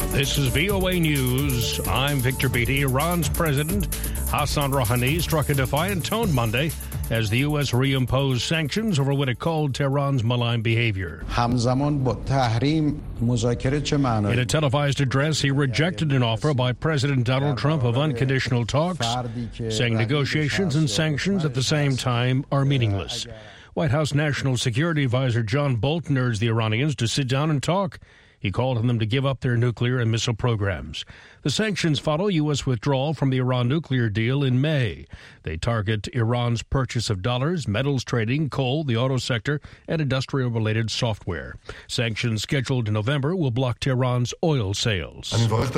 This is VOA News. I'm Victor Beatty. Iran's President Hassan Rouhani struck a defiant tone Monday as the U.S. reimposed sanctions over what it called Tehran's malign behavior. In a televised address, he rejected an offer by President Donald Trump of unconditional talks, saying negotiations and sanctions at the same time are meaningless. White House National Security Advisor John Bolton urged the Iranians to sit down and talk. He called on them to give up their nuclear and missile programs. The sanctions follow U.S. withdrawal from the Iran nuclear deal in May. They target Iran's purchase of dollars, metals trading, coal, the auto sector, and industrial-related software. Sanctions scheduled in November will block Tehran's oil sales.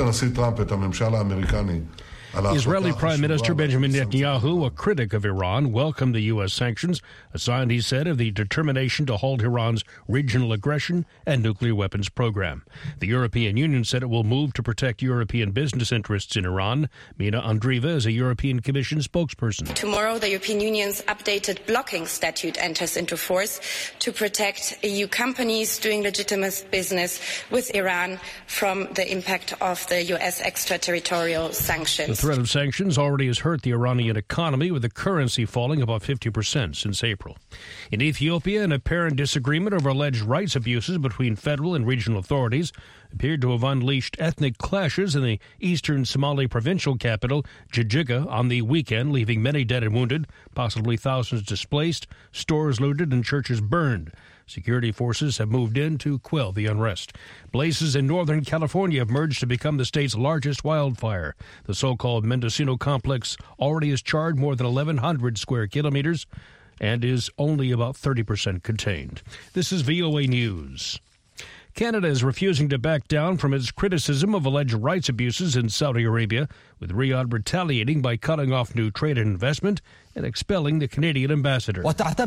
Israeli Prime Minister Benjamin Netanyahu, a critic of Iran, welcomed the U.S. sanctions, a sign, he said, of the determination to halt Iran's regional aggression and nuclear weapons program. The European Union said it will move to protect European business interests in Iran. Mina Andreeva is a European Commission spokesperson. Tomorrow, the European Union's updated blocking statute enters into force to protect EU companies doing legitimate business with Iran from the impact of the U.S. extraterritorial sanctions. The threat of sanctions already has hurt the Iranian economy, with the currency falling about 50% since April. In Ethiopia, an apparent disagreement over alleged rights abuses between federal and regional authorities appeared to have unleashed ethnic clashes in the eastern Somali provincial capital, Jijjiga, on the weekend, leaving many dead and wounded, possibly thousands displaced, stores looted, and churches burned. Security forces have moved in to quell the unrest. Blazes in Northern California have merged to become the state's largest wildfire. The so-called Mendocino complex already has charred more than 1,100 square kilometers and is only about 30% contained. This is VOA News. Canada is refusing to back down from its criticism of alleged rights abuses in Saudi Arabia, with Riyadh retaliating by cutting off new trade and investment and expelling the Canadian ambassador.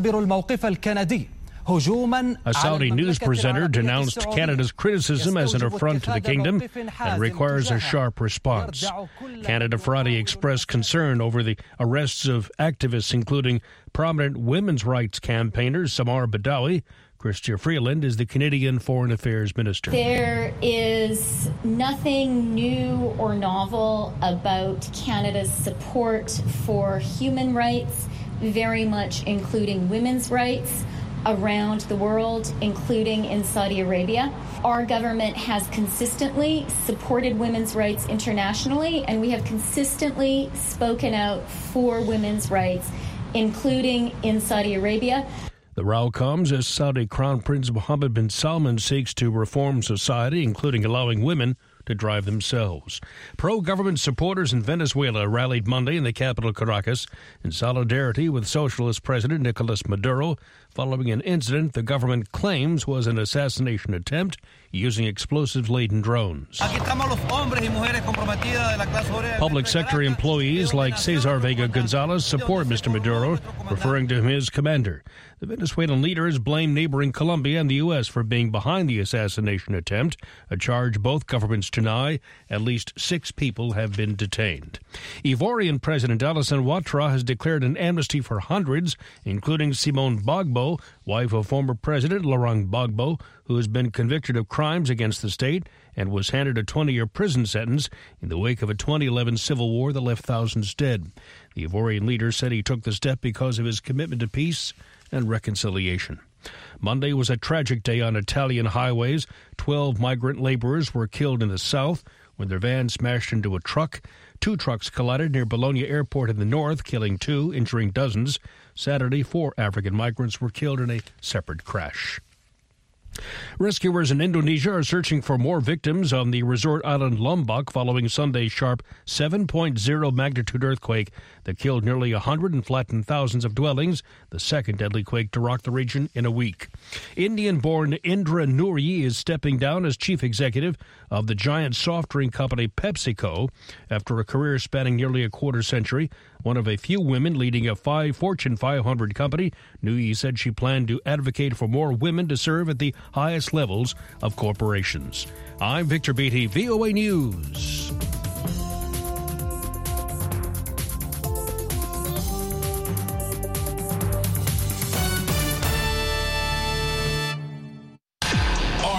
A Saudi news presenter denounced Canada's criticism as an affront to the kingdom and requires a sharp response. Canada Friday expressed concern over the arrests of activists, including prominent women's rights campaigners Samar Badawi. Chrystia Freeland is the Canadian Foreign Affairs Minister. There is nothing new or novel about Canada's support for human rights, very much including women's rights, around the world, including in Saudi Arabia. Our government has consistently supported women's rights internationally, and we have consistently spoken out for women's rights, including in Saudi Arabia. The row comes as Saudi Crown Prince Mohammed bin Salman seeks to reform society, including allowing women to drive themselves. Pro-government supporters in Venezuela rallied Monday in the capital Caracas in solidarity with Socialist President Nicolas Maduro following an incident the government claims was an assassination attempt using explosives-laden drones. Public sector employees like Cesar Vega Gonzalez support Mr. Maduro, referring to him as commander. The Venezuelan leaders blame neighboring Colombia and the U.S. for being behind the assassination attempt, a charge both governments deny. At least 6 people have been detained. Ivorian President Alassane Ouattara has declared an amnesty for hundreds, including Simone Gbagbo, wife of former President Laurent Gbagbo, who has been convicted of crimes against the state and was handed a 20-year prison sentence in the wake of a 2011 civil war that left thousands dead. The Ivorian leader said he took the step because of his commitment to peace and reconciliation. Monday was a tragic day on Italian highways. 12 migrant laborers were killed in the south when their van smashed into a truck. 2 trucks collided near Bologna Airport in the north, killing 2, injuring dozens. Saturday, 4 African migrants were killed in a separate crash. Rescuers in Indonesia are searching for more victims on the resort island Lombok following Sunday's sharp 7.0 magnitude earthquake that killed nearly 100 and flattened thousands of dwellings, the second deadly quake to rock the region in a week. Indian-born Indra Nooyi is stepping down as chief executive of the giant soft drink company PepsiCo after a career spanning nearly a quarter century. One of a few women leading a Fortune 500 company, Nooyi said she planned to advocate for more women to serve at the highest levels of corporations. I'm Victor Beatty, VOA News.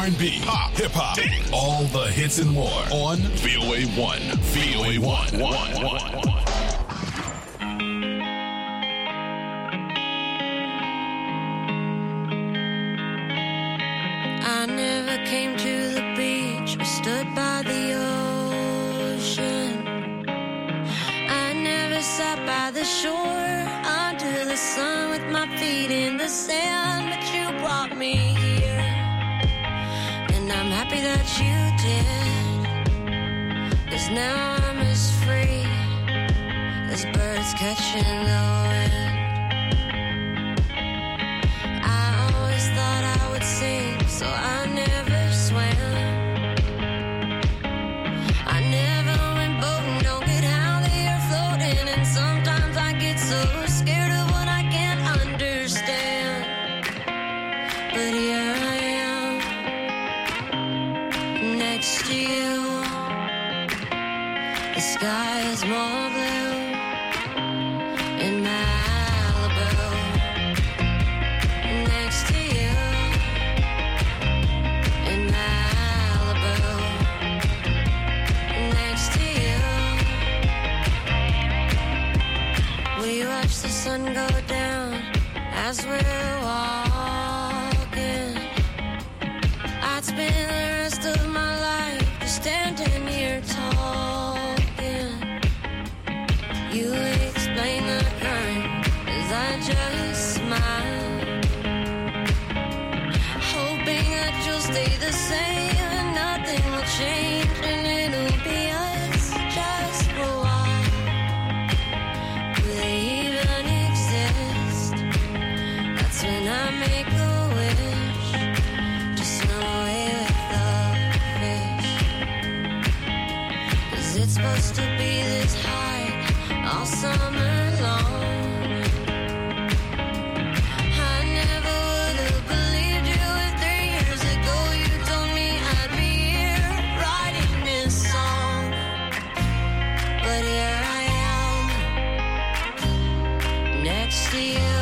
R&B, pop, hip-hop, dance, all the hits and more on VOA1. VOA1. I never came to the beach or stood by the ocean. I never sat by the shore under the sun with my feet in the sand, but you brought me here, and I'm happy that you did, 'cause now I'm as free as birds catching the wind. I always thought I would sing, so I never swam. I never went boating, don't get how they are floating, and sometimes I get so scared of what I can't understand. But here I am, next to you. The sky is more blue in Malibu. Next to you in Malibu. Next to you. We watch the sun go down as we're walking. I'd spend the rest of my life just standing here talking. You explain the current as I just smile, hoping that you'll stay the same and nothing will change, and it'll be us just for a while. Do they even exist? That's when I make a wish to swim away with the fish. 'Cause it's supposed to be this high all summer long. I never would have believed you if 3 years ago you told me I'd be here writing this song. But here I am, next to you.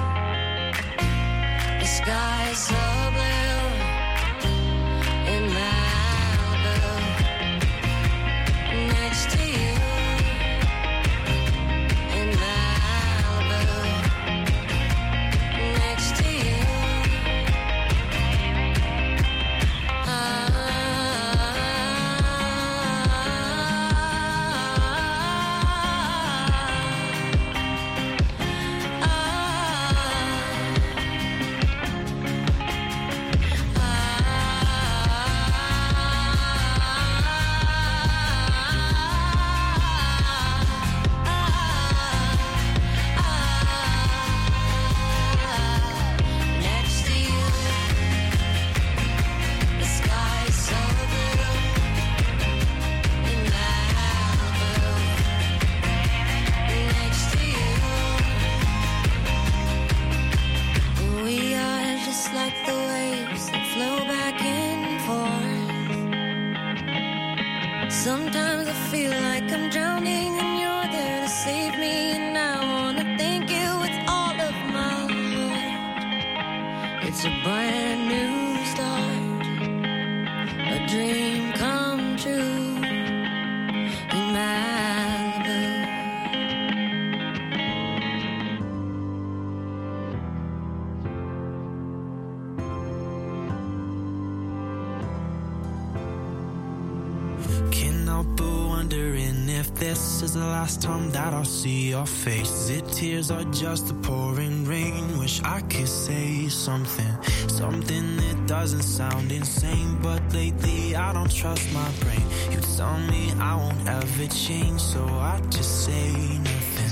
The sky is so blue in Malibu. Next to you in Malibu. Next to you. Next to you. The sky is so blue in Malibu. Next to you. We are just like the waves that flow back and forth. Sometimes I feel like I'm drowning and you're there to save me, and I wanna thank you with all of my heart. It's a brand new start, a dream come true in Malibu. Can't help but wondering if this is the last time that I'll see your face. Is it tears or just the pouring rain? Wish I could say something that doesn't sound insane, but lately I don't trust my brain. You tell me I won't ever change, so I just say nothing.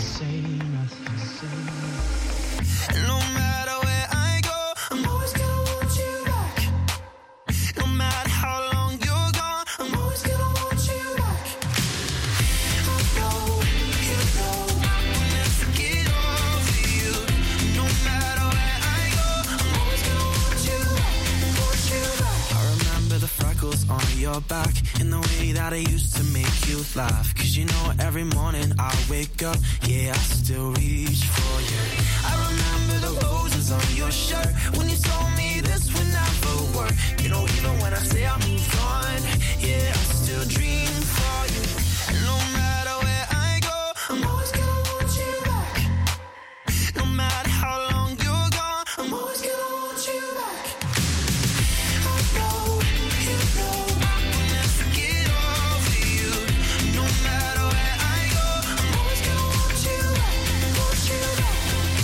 No matter where I go, I'm always gonna want you back. No matter how long you're gone, I'm always gonna want you back. I know, you know, I'll never get over you. No matter where I go, I'm always gonna want you back. I remember the freckles on your back and the way that I used to make you laugh. 'Cause you know every morning I wake up, yeah, I still reach for you. I remember the roses on your shirt when you told me this would never work. before. You know, even when I say I moved on, yeah, I still dream for you. No matter where I go, I'm always gonna want you back. No matter how long you're gone, I'm always gonna want you back. I know, you know, I'll never get over you. No matter where I go, I'm always gonna want you back, want you back.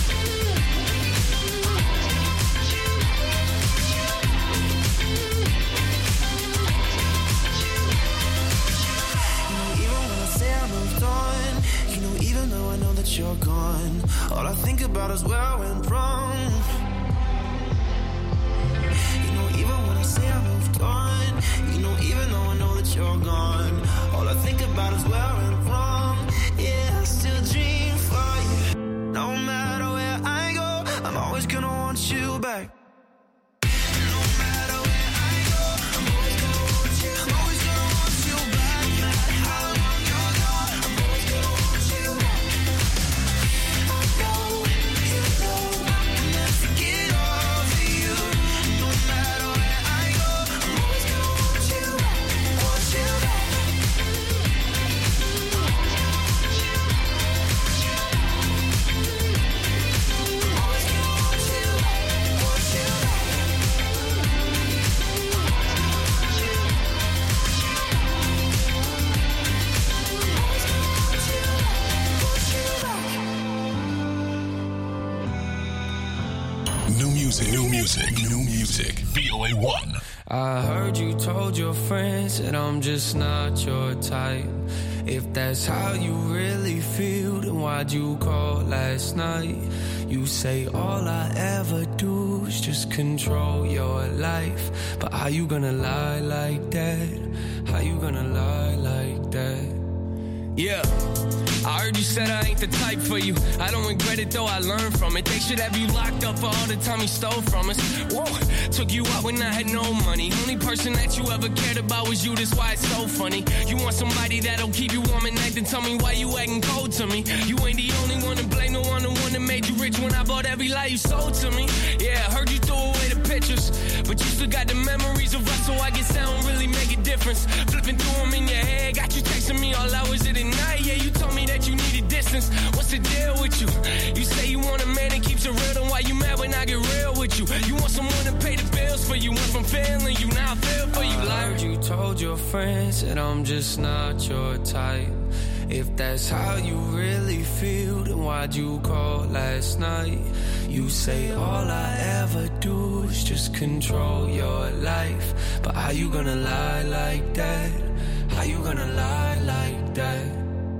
You're gone. All I think about is where I went wrong. You know, even when I say I moved on, you know, even though I know that you're gone, all I think about is where I went wrong. Yeah, I still dream for you. No matter where I go, I'm always gonna want you back. No matter where I go, I'm always gonna want you. I'm always gonna want you back. No matter how long you're gone, I'm always gonna want you back. New music. VOA1. I heard you told your friends that I'm just not your type. If that's how you really feel, then why'd you call last night? You say all I ever do is just control your life. But how you gonna lie like that? How you gonna lie like that? Yeah, I heard you said I ain't the type for you. I don't regret it though, I learned from it. They should have you locked up for all the time you stole from us. Whoa, took you out when I had no money. Only person that you ever cared about was you, that's why it's so funny. You want somebody that'll keep you warm at night, then tell me why you acting cold to me. You ain't the only one to blame, the one that made you rich when I bought every lie you sold to me. Yeah, I heard you threw away the pictures, but you still got the memories of us, so I guess that don't really make a difference. Flipping through them in your head, got you texting me all hours of the night. Yeah, you told me that you needed distance. What's the deal with you? You say you want a man that keeps it real, then why you mad when I get real with you? You want someone to pay the bills for you. Went from failing you, now I feel for you. I heard you told your friends that I'm just not your type. If that's how you really feel, then why'd you call last night? You say all I ever do is just control your life. But how you gonna lie like that? How you gonna lie like that?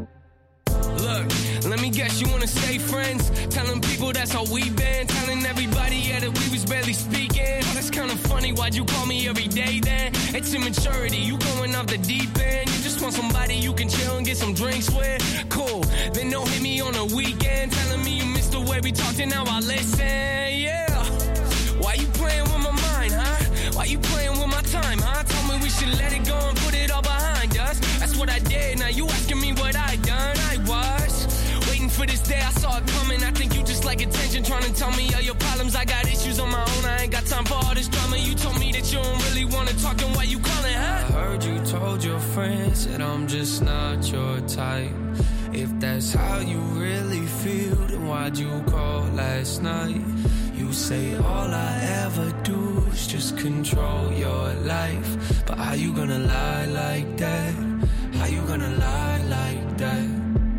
Look, let me guess, you wanna stay friends? Telling people that's how we been. Telling everybody, yeah, that we was barely speaking. Oh, that's kinda funny, why'd you call me every day then? It's immaturity, you going off the deep end. You just want somebody you can chill and get some drinks with. Cool, then don't hit me on the weekend. Telling me you missed the way we talked and now I listen, yeah. Why you playing with my mind, huh? Why you playing with my time, huh? Told me we should let it go and put it all behind us. That's what I did, now you asking me what I done. I was waiting for this day, I saw it coming. I think you just like attention, trying to tell me all your problems. I got issues on my own, I ain't got time for all this drama. You told me that you don't really wanna talk, then why you calling, huh? I heard you told your friends that I'm just not your type. If that's how you really feel, then why'd you call last night? You say all I ever do is just control your life. But how you gonna lie like that? How you gonna lie like that?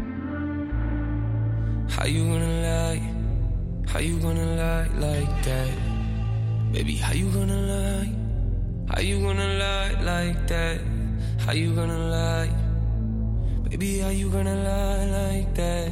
How you gonna lie? How you gonna lie like that? Baby, how you gonna lie? How you gonna lie like that? How you gonna lie? Baby, how you gonna lie like that?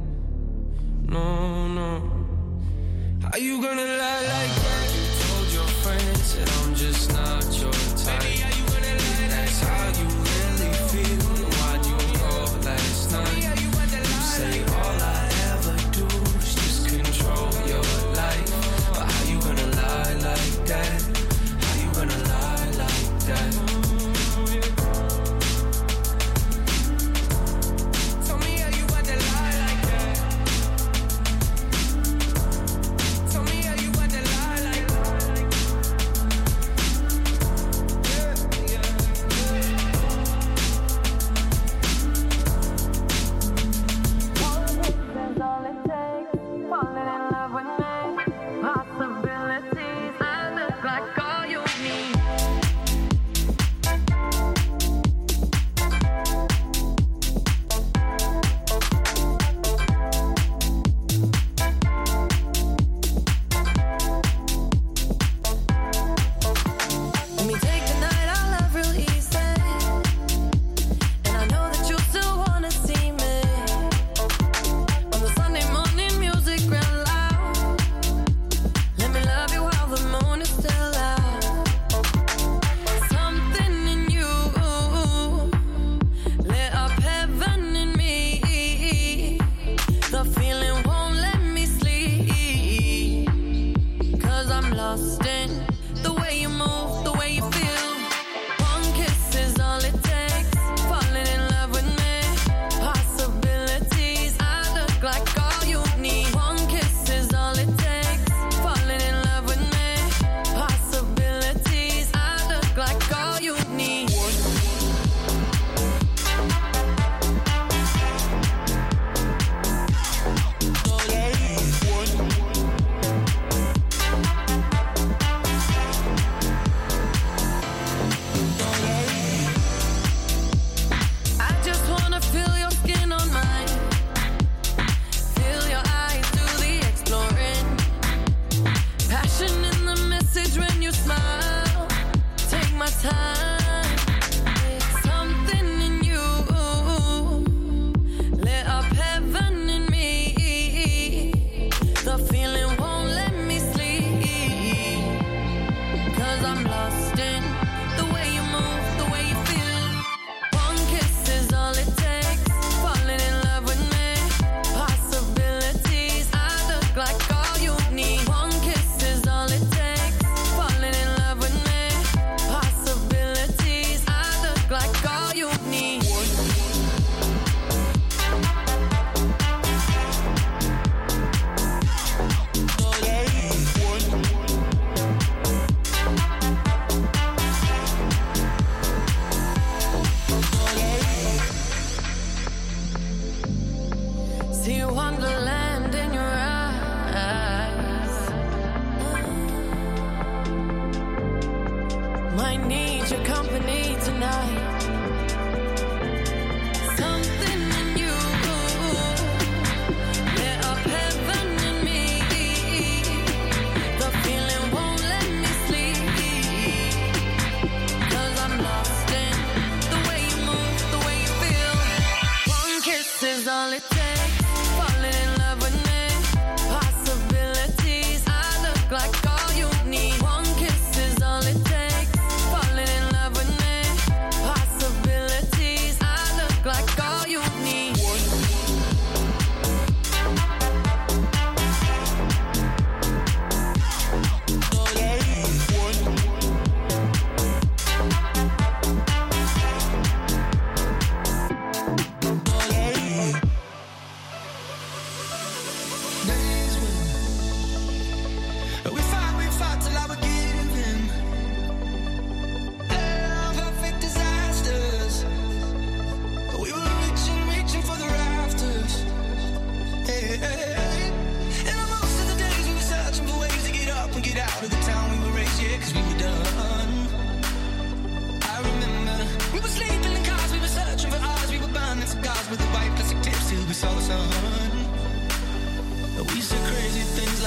No, no. How you gonna lie like that? You told your friends that I'm just not your type. Baby, how you gonna lie? That's how you really feel. Why'd you call last night? You say all I ever do is just control your life. But how you gonna lie like that? How you gonna lie like that? Tell me how you about to lie like that. Tell me how you about to lie like that.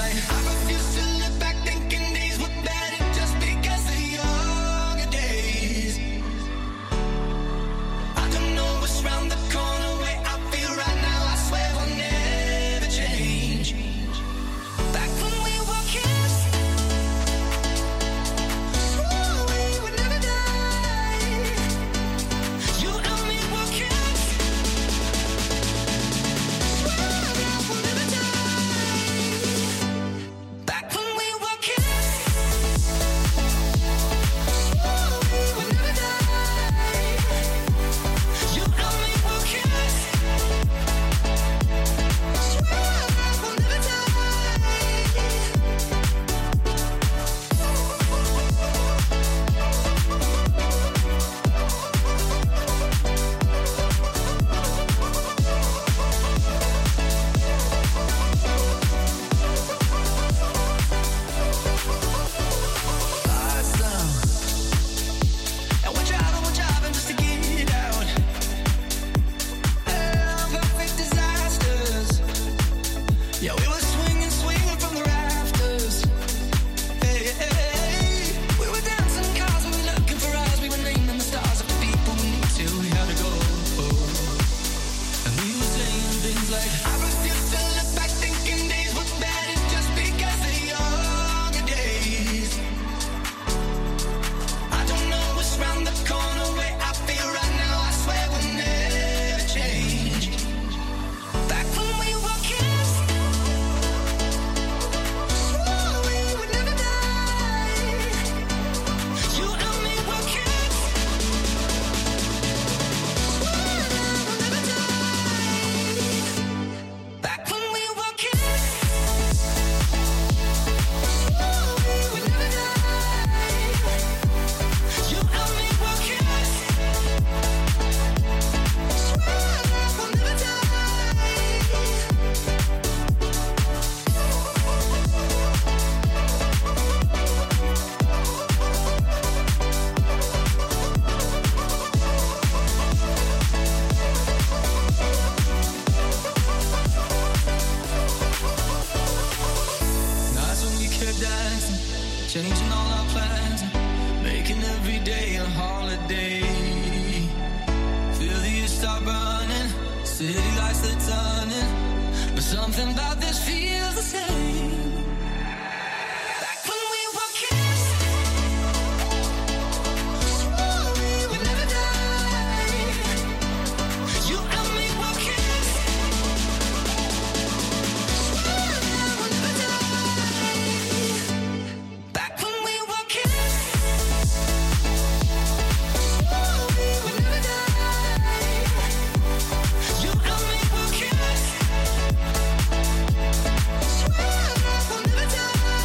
like I refuse to look back thinking these were better just because of younger days. I don't know what's round the corner, way I feel right now, I swear will never change. Back when we were kids, swore we would never die. You and me were kids, swear that we'll never die. Back when we were kids, swore we would never die. You and me were kids, swear that we'll never die. Awesome. And we're driving just to get out. Perfect disasters. Yeah, we were swinging from the rafters. Hey, hey, hey. We were dancing in cars, we were looking for eyes, we were naming the stars of the people we need to. We had to go. And we were saying things like, I refuse to look back thinking days were better just because of younger days. I don't know what's round the corner, way I feel right now, I swear will never change. Back when we were kids, swore we would never die. You and me were kids, swear that we'll never die. Back when we were kids, swore we would never die. You and me were kids, swear that we'll never die. Nights when we kept dancing, changing all our plans, making every day a holiday. Feel the years start burning, city lights they're turning, but something about this feels the same. Back when we were kids, swore we would never die. You and me were kids, swear that we'll never die. Back when we were kids, swore we would never die. You and me were kids, swear that we'll never die.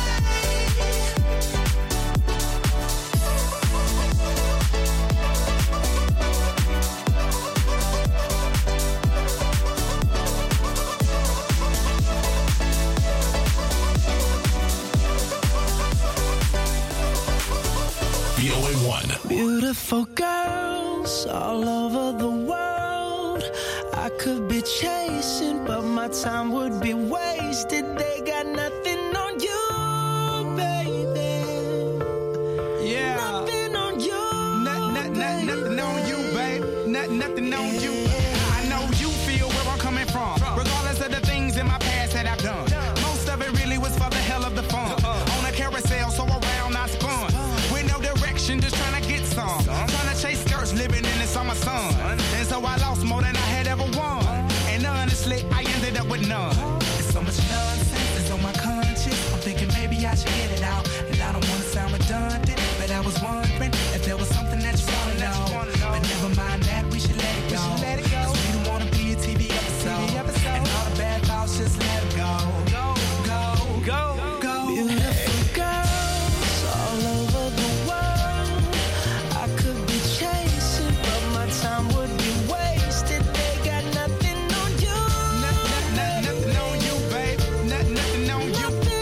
VOA1. Beautiful girls all over the world. I could be chasing, but my time would be wasted. They got nothing on you, baby. Yeah. Nothing on you. Nothing on you, babe. Nothing on you. I know you feel where I'm coming from. Regardless of the things in my past that I've done. Most of it really was for the hell of the fun. On a carousel, so around I spun. With no direction, just trying to get some. Trying to chase skirts, living in the summer sun. And so I lost more than I had ever won. And honestly, I ended up with none. There's so much nonsense that's on my conscience. I'm thinking maybe I should get it out. And I don't want to sound redundant, but I was wondering if there was something that you want to know. But never mind that, we should let it go. 'Cause we don't want to be a TV episode. And all the bad thoughts, just let it go. Go, go, go, go. Beautiful girls all over the world. I could be chasing, but my time would be wasted. They got nothing on you. Nothing on you, babe. Nothing on you.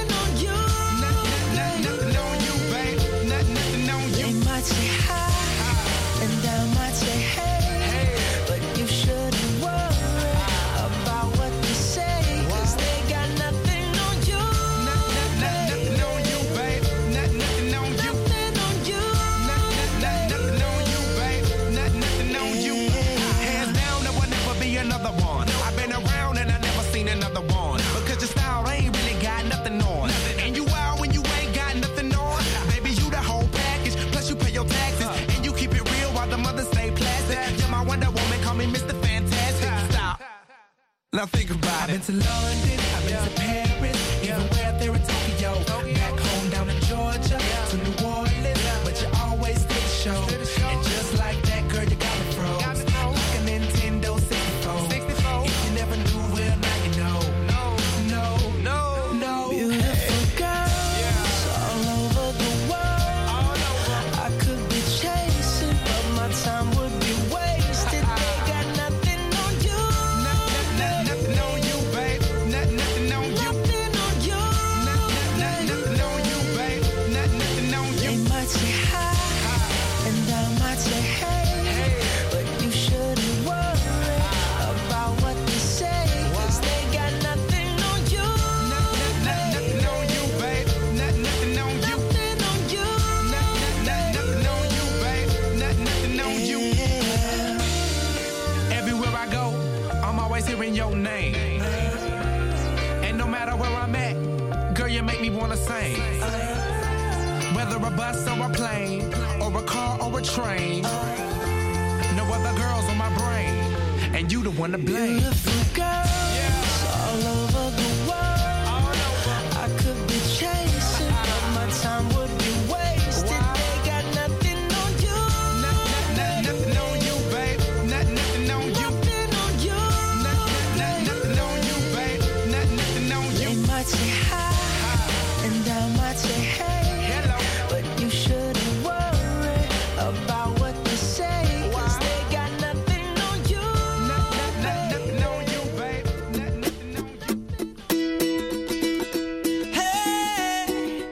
my Wonder Woman, call me Mr. Fantastic. Stop. Now think about it. I've been to London, I've been to Paris, even where out there in Tokyo. Back home down in Georgia, to New Orleans, but you always did the show. And just like that, girl, you got me froze. Like a Nintendo 64. If you never knew, well, now you know. No. Beautiful girls all over the world. I could be chasing, but my time would be wasted. They got nothing on you. Nothing on you, babe. Nothing on you. Nothing on you. Nothing on you, babe. Nothing on you. They might say hi, and I might say hey, but you shouldn't worry about what they say, 'cause they got nothing on you. Nothing on you, babe. Nothing on you. Nothing on you. Nothing on you, babe. Nothing on you. Everywhere I go, I'm always hearing your name. And no matter where I'm at, girl, you make me wanna sing. Whether a bus or a plane, or a car or a train, no other girls on my brain, and you the one to blame. Beautiful girls all over the world. I could be chasing, but my time would be wasted. They got nothing on you. Nothing on you, babe. Nothing on you. Nothing on you. Nothing on you, babe. Nothing on you. They might say hi, and I might say hey, but you shouldn't worry about what they say, 'cause they got nothing on you. Nothing on you, babe. Nothing on you. Hey,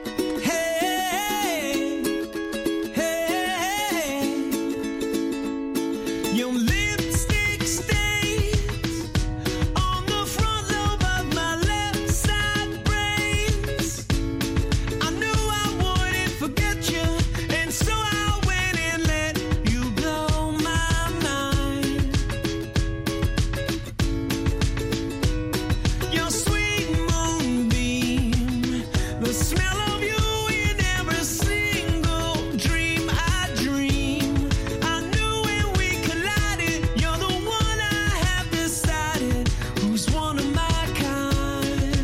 your lipstick stains on the front lobe of my left side brains. I knew I wouldn't forget you, and so I went and let you blow my mind. Your sweet moonbeam, the smell of you in every single dream I dream. I knew when we collided, you're the one I have decided, who's one of my kind.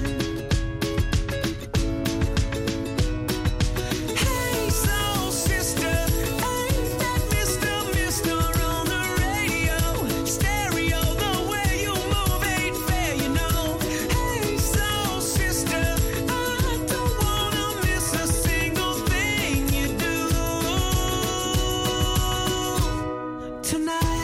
Hey, soul sister, ain't that Mr. on the radio? Stereo, the way you move ain't fair, you know. Hey, soul sister, I don't wanna miss a single thing you do. Tonight